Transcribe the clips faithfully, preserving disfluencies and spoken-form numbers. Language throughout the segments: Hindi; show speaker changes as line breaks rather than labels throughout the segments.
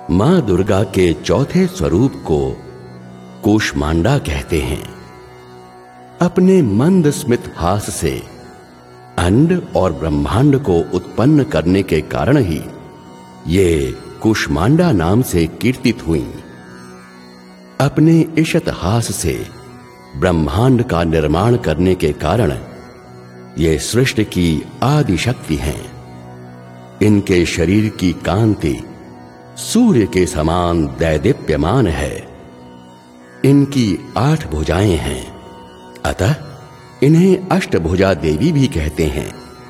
मां दुर्गा के चौथे स्वरूप को कूष्मांडा कहते हैं। अपने मंद स्मित हास से अंड और ब्रह्मांड को उत्पन्न करने के कारण ही ये कूष्मांडा नाम से कीर्तित हुई। अपने ईशत हास से ब्रह्मांड का निर्माण करने के कारण ये सृष्टि की आदि शक्ति हैं। इनके शरीर की कांति सूर्य के समान दैदीप्यमान है। इनकी आठ भुजाएं हैं, अतः इन्हें अष्टभुजा देवी भी कहते हैं।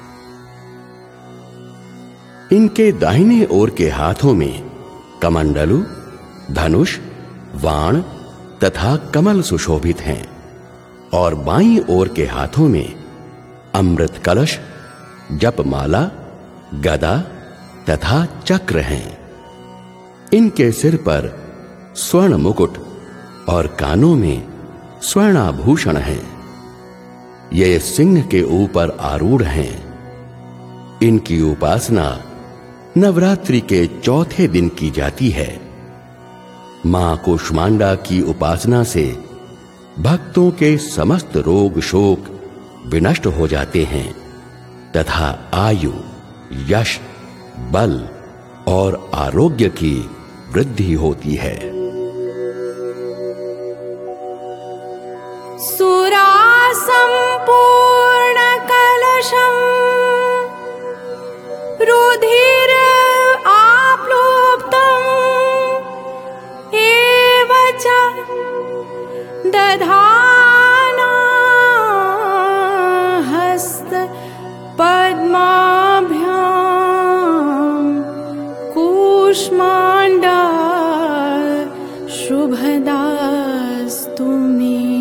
इनके दाहिने ओर के हाथों में कमंडलु, धनुष, वाण तथा कमल सुशोभित हैं और बाईं ओर के हाथों में अमृत कलश, जपमाला, गदा तथा चक्र हैं। इनके सिर पर स्वर्ण मुकुट और कानों में स्वर्णाभूषण हैं। ये सिंह के ऊपर आरूढ़ हैं। इनकी उपासना नवरात्रि के चौथे दिन की जाती है। मां कूष्मांडा की उपासना से भक्तों के समस्त रोग शोक विनष्ट हो जाते हैं तथा आयु, यश, बल और आरोग्य की वृद्धि होती है।
सुरा संपूर्ण कलशम रुधिर आप्लुप्तम एव च दधाना हस्त पद्माभ्याम कूष्मांडा शुभदास्तु मे।